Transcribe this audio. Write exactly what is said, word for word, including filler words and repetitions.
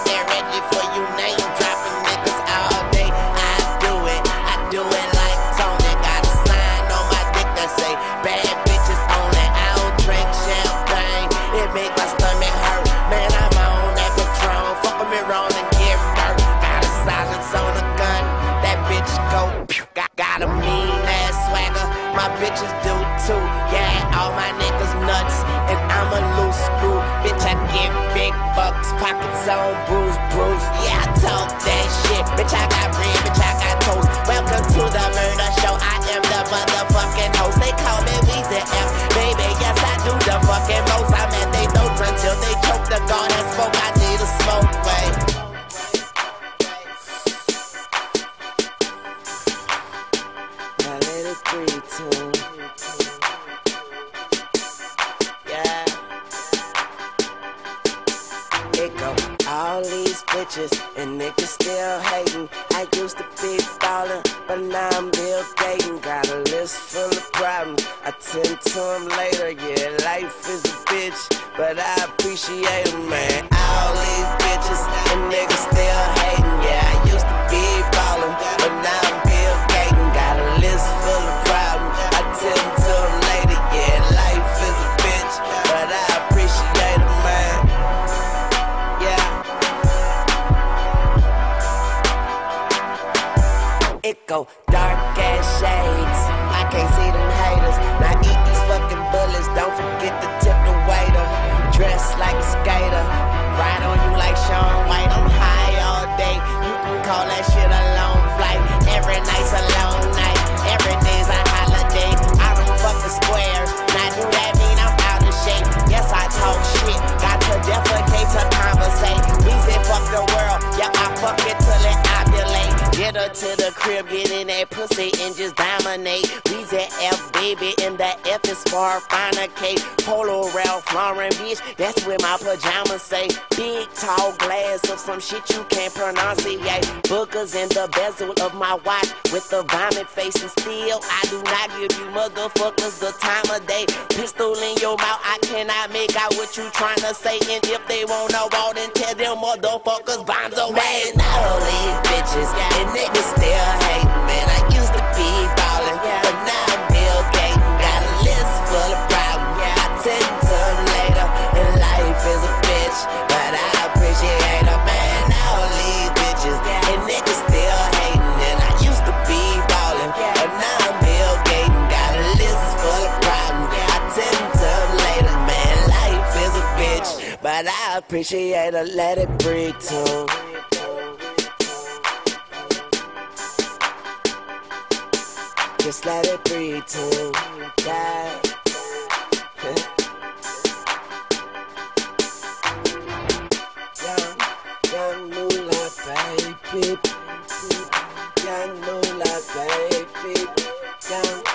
there ready for you name dropping niggas all day. I do it, I do it like Tony. Got a sign on my dick that say bad bitches only. I don't drink champagne, it make my stomach hurt. Man, I'm on that Patron, fuck with me wrong and get murked. Got a silence on the gun, that bitch go pew. Got, got a mean ass swagger, my bitches do too. Yeah, all my niggas nuts, and I'm a loose screw. Bitch, I get big bucks, pockets on bruise, bruise. Yeah, I talk that shit. Bitch, I got bread, bitch, I got toast. Welcome to the murder show, I am the motherfucking host. They call me Weezy F, baby, yes, I do the fucking most. I'm at they throats until they choke. The God has spoke, I need a smoke, way. Now let it breathe, too. Yeah. It go all these bitches and niggas still hating. I used to be ballin', but now I'm Bill Gaten. Got a list full of problems, I tend to them later. Yeah, life is a bitch, but I appreciate them, man. All these bitches and niggas still hating. Yeah, I used to be ballin', but now I'm Bill Gaten. Got a list full of problems, I tend to them later. Yeah, life is a bitch, but I appreciate them, man. It go dark ass shades, I can't see them haters. Now eat these fucking bullets, don't forget to tip the waiter. Dress like a skater, ride on you like Shaun White. I'm high all day, you can call that shit a long flight. Every night's a long night, every day's a holiday. I don't fuck the squares, now do that mean I'm out of shape? Yes, I talk shit, got to defecate to conversate. We say fuck the world, yeah, I fuck it till it ovulate. Get her to the crib, get in that pussy and just dominate. Weezy F, baby, and the F is for finer K. Polo Ralph Lauren, bitch, that's where my pajamas say. Big, tall glass of some shit you can't pronunciate. Boogers in the bezel of my watch with the vomit face. And still, I do not give you motherfuckers the time of day. Pistol in your mouth, I cannot make out what you trying to say. And if they won't know all, then tell them motherfuckers bombs away. Man, all these bitches, yeah. And niggas still hating, man. I used to be ballin', yeah. But now I'm Bill Gaten. Got a list full of problems, yeah. I tend to them later, and life is a bitch, but I appreciate her, man. All these bitches, yeah. And niggas still hating, and I used to be ballin', yeah. But now I'm Bill Gaten. Got a list full of problems, yeah. I tend to them later, man. Life is a bitch, but I appreciate her. Let it breathe too. Just let it breathe too, yeah. Young, young moolah baby, young moolah baby, young.